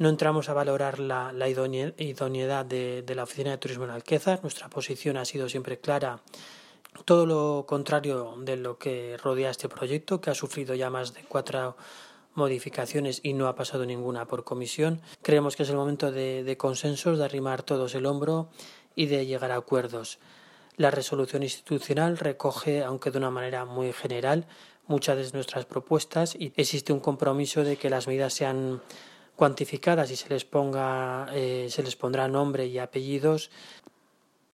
No entramos a valorar la idoneidad de la Oficina de Turismo en Alquezar. Nuestra posición ha sido siempre clara, todo lo contrario de lo que rodea este proyecto, que ha sufrido ya más de 4 modificaciones y no ha pasado ninguna por comisión. Creemos que es el momento de consensos, de arrimar todos el hombro y de llegar a acuerdos. La resolución institucional recoge, aunque de una manera muy general, muchas de nuestras propuestas y existe un compromiso de que las medidas sean cuantificadas y se les pondrá nombre y apellidos